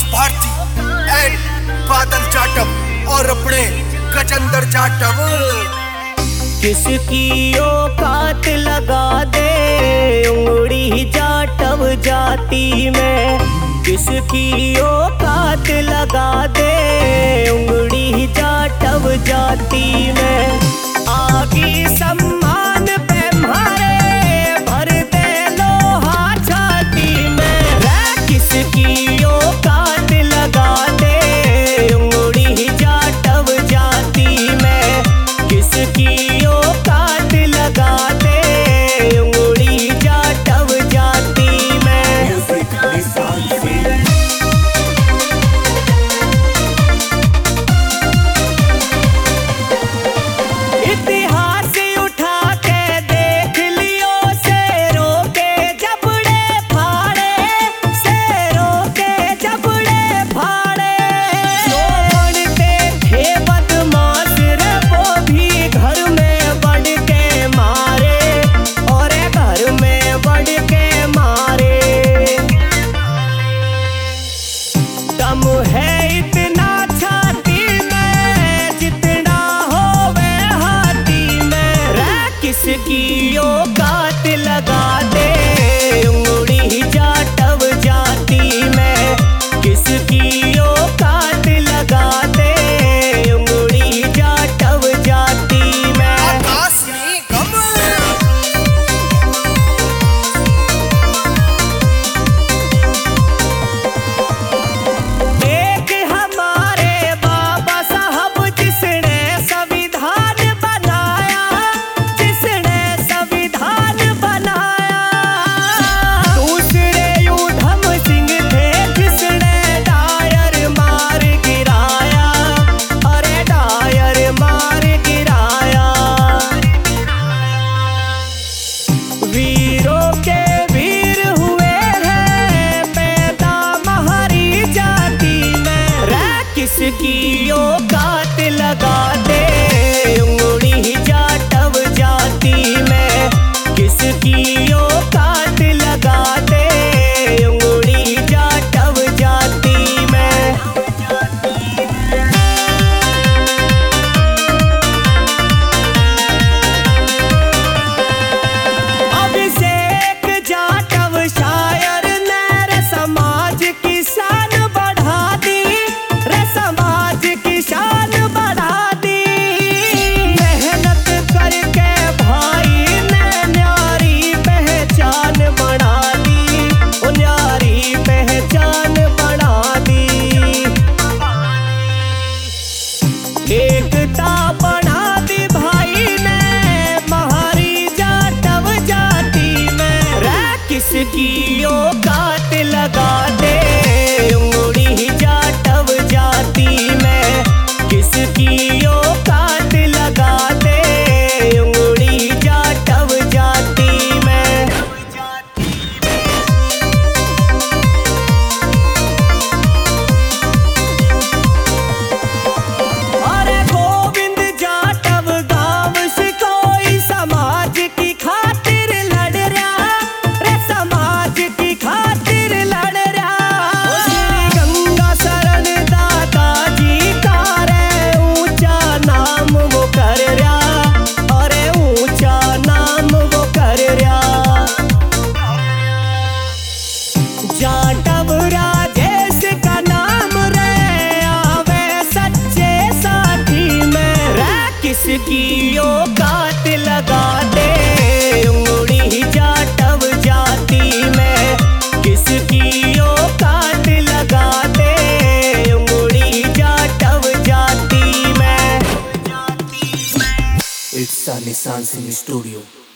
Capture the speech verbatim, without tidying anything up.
Bharti and बादल जाटव और अपने गजेंद्र जाटव। किसकी औकात लगा दे उंगली जाटव जाति में, किसकी औकात लगा दे उंगली जाटव जाति में। आगे सम्मान पे मारे भर दे लोहा छाती में, किसकी औकात लगा दे उंगली जाटव जाति में, किसकी औकात लगा दे उंगली जाटव जाति में। इतिहास उठा के देख लियो, शेरों के जबड़े फाड़े, शेरों के जबड़े फाड़े। जो बनते थे बदमाश रे वो भी घर में बढ़ के मारे, और घर में बढ़ के मारे। दम है इतना छाती में जितना होवे हाथी में, रे किसकी औकात लगा दे उंगली जाटव जाति में, किसकी औकात लगा दे उंगली जाटव जाति में। आकाश में गम एक हमारे बाबा साहब जिसने संविधान बनाया, जिसने संविधान बनाया। दूसरे ऊधम सिंह थे जिसने डायर मार गिराया, अरे डायर मार गिराया। वीरों के वीर हुए हैं पैदा महारी जाति में, रे किसकी औकात लगा दे उंगली जाटव जाति में, किसकी औकात लगा दे उंगली जाटव जाति में। अभिषेक जाटव शायर ने रे समाज की शान बढ़ा दी, रे समाज की शान बढ़ा दी। मेहनत करके भाई ने न्यारी पहचान बना दी, ओ न्यारी पहचान बना दी। एकता बना दी भाई ने महारी जाटव जाति में, रे किसकी औकात लगा दे उंगली जाटव जाति में, किसकी औकात लगा दे उंगली जाटव जाति में। अरे गोविंद जाटव गाँव से कोई समाज की खातिर लड़ रहा, रे समाज की खातिर लड़ रहा। श्री गंगा शरण दादाजी का रे ऊंचा नाम वो कर रहा, अरे ऊंचा नाम वो कर रहा। जाटव राजेश का नाम रे आवे सच्चे साथी में, रे किसकी औकात लगा दे उंगली जाटव जाति में, किसकी औकात लगा दे उंगली जाटव जाति में। It's a Nissan Singh Studio.